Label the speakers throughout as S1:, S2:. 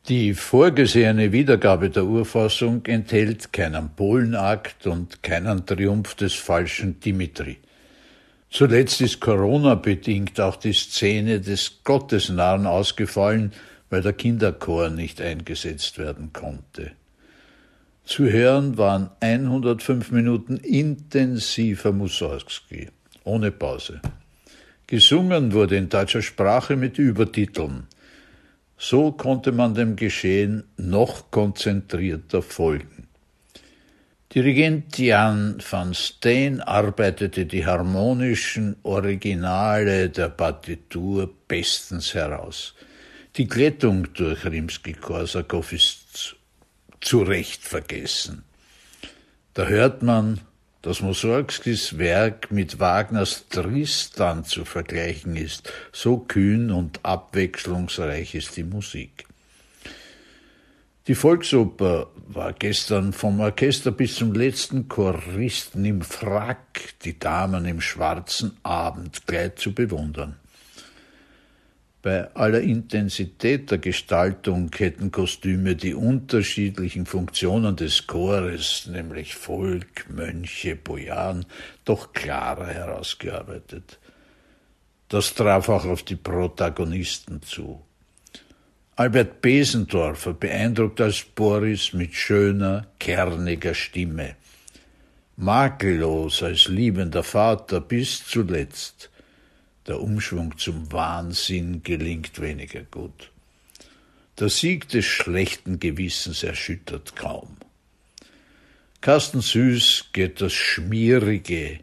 S1: Die vorgesehene Wiedergabe der Urfassung enthält keinen Polenakt und keinen Triumph des falschen Dimitri. Zuletzt ist Corona-bedingt auch die Szene des Gottesnarren ausgefallen, weil der Kinderchor nicht eingesetzt werden konnte. Zu hören waren 105 Minuten intensiver Mussorgsky, ohne Pause. Gesungen wurde in deutscher Sprache mit Übertiteln. So konnte man dem Geschehen noch konzentrierter folgen. Dirigent Jan van Steen arbeitete die harmonischen Originale der Partitur bestens heraus. Die Glättung durch Rimski-Korsakow ist zu Recht vergessen. Da hört man, dass Mussorgskys Werk mit Wagners Tristan zu vergleichen ist. So kühn und abwechslungsreich ist die Musik. Die Volksoper war gestern vom Orchester bis zum letzten Choristen im Frack, die Damen im schwarzen Abendkleid zu bewundern. Bei aller Intensität der Gestaltung hätten Kostüme die unterschiedlichen Funktionen des Chores, nämlich Volk, Mönche, Bojaren, doch klarer herausgearbeitet. Das traf auch auf die Protagonisten zu. Albert Besendorfer beeindruckt als Boris mit schöner, kerniger Stimme. Makellos als liebender Vater bis zuletzt. Der Umschwung zum Wahnsinn gelingt weniger gut. Der Sieg des schlechten Gewissens erschüttert kaum. Carsten Süß geht das Schmierige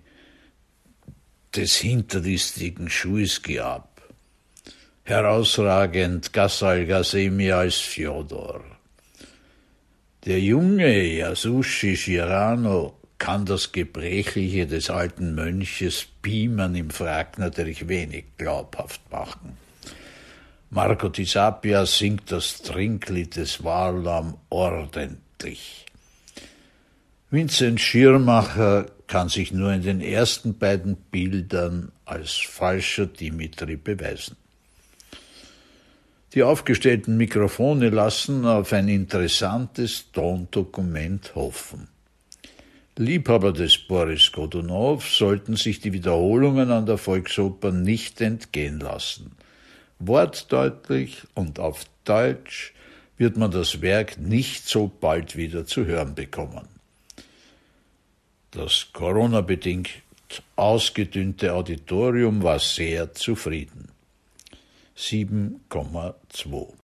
S1: des hinterlistigen Schuiski ab. Herausragend Gassal Gazemi als Fjodor. Der junge Yasushi Shirano kann das Gebrechliche des alten Mönches Piemern im Frack natürlich wenig glaubhaft machen. Marco Tisapia singt das Trinklied des Varlam ordentlich. Vincent Schirmacher kann sich nur in den ersten beiden Bildern als falscher Dimitri beweisen. Die aufgestellten Mikrofone lassen auf ein interessantes Tondokument hoffen. Liebhaber des Boris Godunow sollten sich die Wiederholungen an der Volksoper nicht entgehen lassen. Wortdeutlich und auf Deutsch wird man das Werk nicht so bald wieder zu hören bekommen. Das Corona-bedingt ausgedünnte Auditorium war sehr zufrieden. 7,2